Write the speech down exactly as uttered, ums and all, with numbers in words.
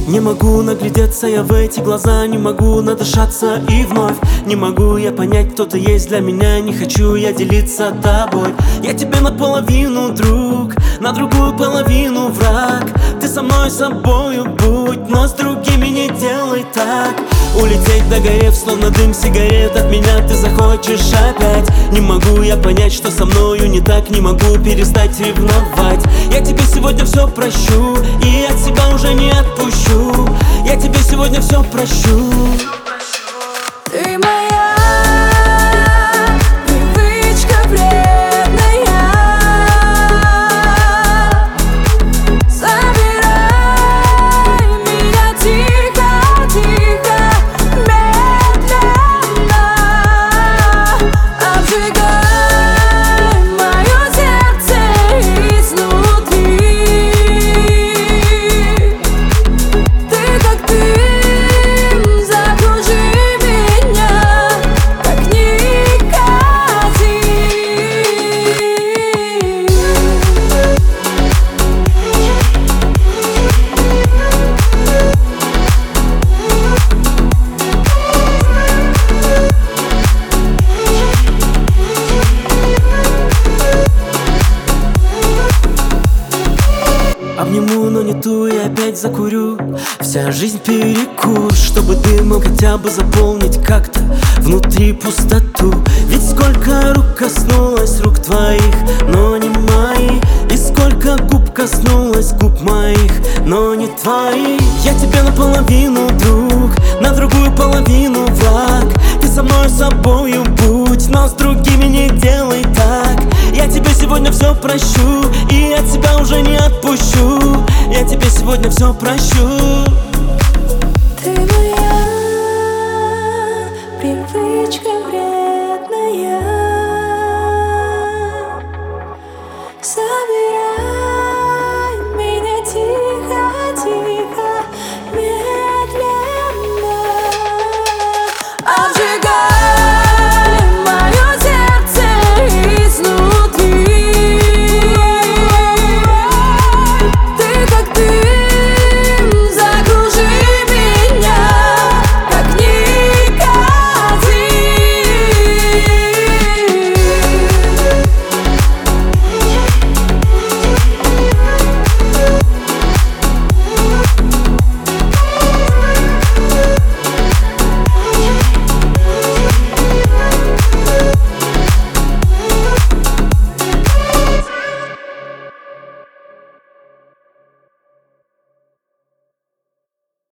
Не могу наглядеться я в эти глаза, не могу надышаться и вновь не могу я понять, кто ты есть для меня. Не хочу я делиться тобой. Я тебе наполовину друг, на другую половину враг. Ты со мной собою будь, но с другими не делай так. Улететь догорев, словно дым сигарет, от меня ты захочешь опять. Не могу я понять, что со мною не так, не могу перестать ревновать. Я тебе сегодня все прощу и от себя уже не отпущу. Я тебе сегодня все прощу. Ты моя привычка вредная. Забирай меня тихо, тихо, медленно. Обжигай мое сердце изнутри. Ты как дым, закружи меня, как никотин. Обниму, но не ту и опять закурю. Вся жизнь перекур, чтобы дым мог хотя бы заполнить как-то внутри пустоту. Ведь сколько рук коснулось рук твоих, но не моих. И сколько губ коснулось губ моих, но не твоих. Я тебе наполовину друг, на другую половину враг. Ты со мной собою будь, но с другими не делай так. Я тебе сегодня все прощу и от себя уже не отпущу. Я тебе сегодня все прощу. Ты моя привычка вредная. Забирай